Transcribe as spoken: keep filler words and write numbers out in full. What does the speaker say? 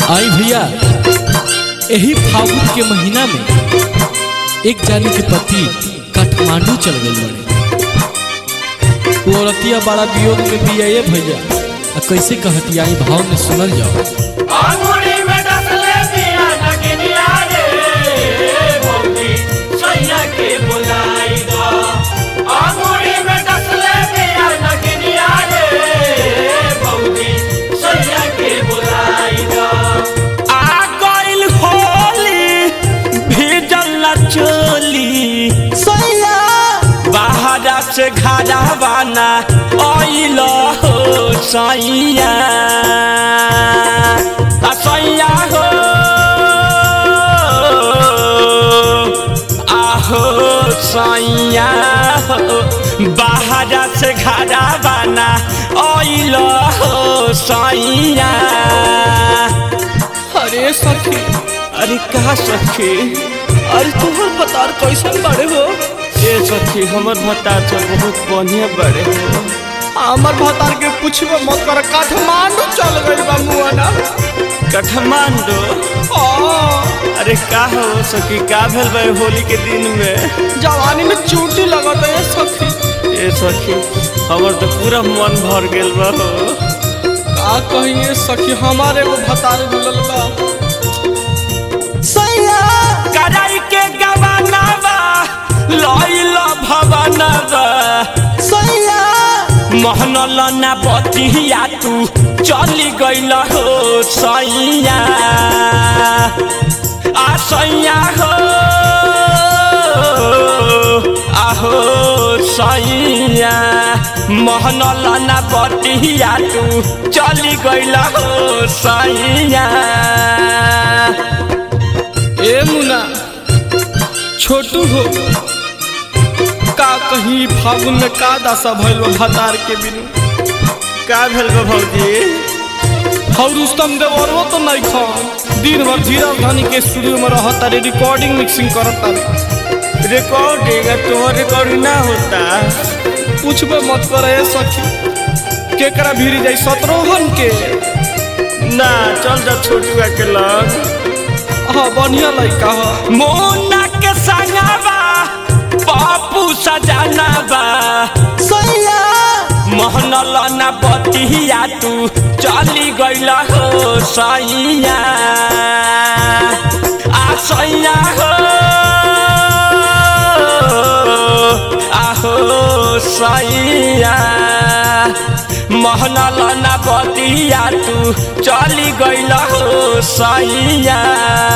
आई भैया यही फागुन के महीना में एक जानी के पति काठमांडू चल गए बड़े। वो औरतिया बड़ा वियोग में भी आए भैया, कैसे कहती आई भाव में सुनल जाओ। से घारावाना आइल हो सैया सैया हो आहो सैया हो बाहर से घारावाना आइल हो सैया। अरे सखी, अरे कहा सखी, अरे तुम्हार भतार कैसन बड़े हो? ए सखी हमर भतार तो बहुत बढ़िया बड़े हो। हमर भतार के पूछबो मत कर, काठमांडू चल गइल बा मुआना। काठमांडू? हां। अरे का हो सखी, का भेल बा होली के दिन में? जवानी में चोटी लगत है सखी। ए सखी हमर तो पूरा मन भर गेल बा हो। का कहिए सखी, हमारे वो भतार मिलल बा सैया कराई के गवाना बा लइल भवना बा सैया मोहनल ना बतिया तू चली गइल हो सैया आ सैया हो आहो सैया मोहनल ना बतिया तू चली गइल हो सैया। ए मुना छोटू हो, का कहीं फागुन में का दासा भइल भतार के बिनु? का भेल गो भौजी? हौ रुस्तम देवरवो तो नहीं खान, दिन भर धीरज धनी के स्टूडियो में रहता रे, रिकॉर्डिंग मिक्सिंग करता रे। रिकॉर्डिंग तुम्हारा रिकॉर्डिंग ना होता? पूछबे मत करे सखी, केकरा भीरी जाई सतरोहन के? ना चल जा छोटू के लग। हाँ बढ़िया लड़का है। मोना के संगवा बापू सजाना बा सैया मोहनल ना बतिया तू चली गइल हो सैया आ सैया हो आहो सैया मोहनल ना बतिया तू चली गइल हो सैया।